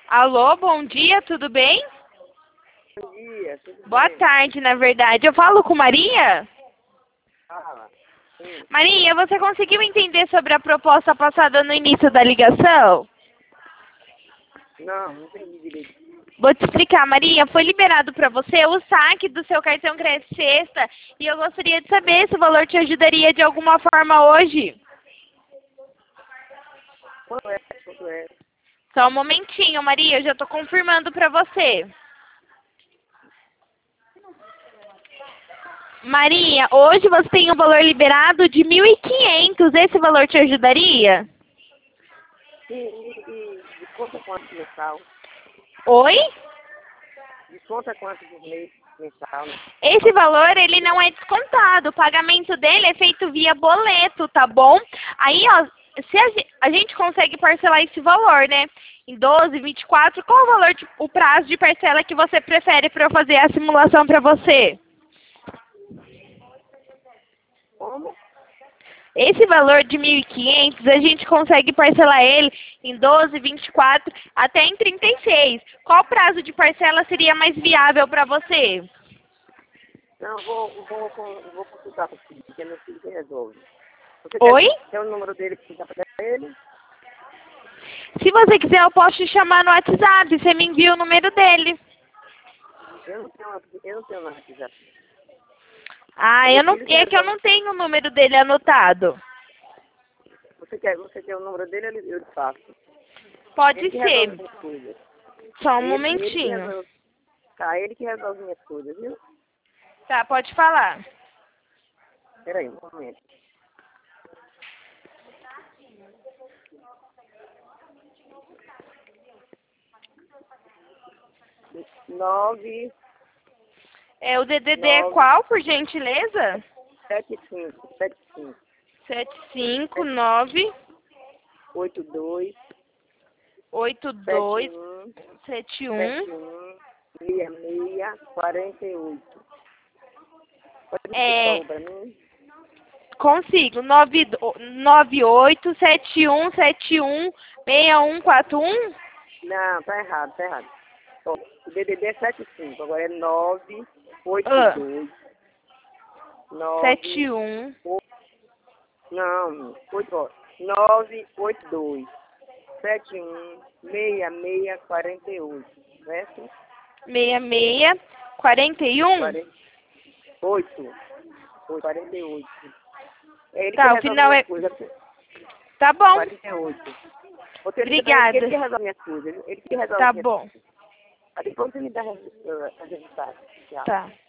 Alô, bom dia, tudo bem? Bom dia, tudo Boa bem? tarde, na verdade. Eu falo com Maria? Fala. Sim. Maria, você conseguiu entender sobre a proposta passada no início da ligação? Não entendi direito. Vou te explicar, Maria. Foi liberado para você o saque do seu cartão crédito sexta e eu gostaria de saber se o valor te ajudaria de alguma forma hoje. Quanto é? Quanto é? Só um momentinho, Maria, eu já estou confirmando para você. Maria, hoje você tem um valor liberado de 1.500. Esse valor te ajudaria? Desconta quanto mensal? Oi? Desconta quanto por mês mensal, né? Esse valor, ele não é descontado. O pagamento dele é feito via boleto, tá bom? Aí, ó, se a gente consegue parcelar esse valor, né? Em 12, 24, qual o valor, o prazo de parcela que você prefere para eu fazer a simulação para você? Como? Esse valor de 1.500, a gente consegue parcelar ele em 12, 24, até em 36. Qual prazo de parcela seria mais viável para você? Não, vou consultar para o filho, porque é meu filho que resolve. Você Oi? quer o número dele para dar para ele? Se você quiser, eu posso te chamar no WhatsApp. Você me envia o número dele. Eu não tenho nada aqui já. Ah, Meu eu não, filho que é que eu resolve. não tenho o número dele anotado. Você quer o número dele, eu lhe passo. Pode Ele que resolve ser. minhas coisas. Só um Ele que momentinho. resolve. Tá, ele que resolve minhas coisas, viu? Tá, pode falar. Peraí, um momento. 9, É, o DDD é 9, qual, por gentileza? 75, 759 82, 82 71, 71. 71, 66, 48. Pode repetir É, um para mim? consigo. 987171616141. Não, tá errado, tá errado. Ó, o DDD é 75, agora é 9, Ah, 82, 9, 71 não, 8, ó, 9, 82, 71, 66, 48, certo? 66 41. 48, 48. É ele que Tá, o resolve final minhas é. coisas. Tá bom. 48. Você liga pra ele que ele Obrigada. que resolve minhas coisas. Ele que resolve Tá minhas bom. coisas. Aí depois você me dá resultado. Tchau. Tá.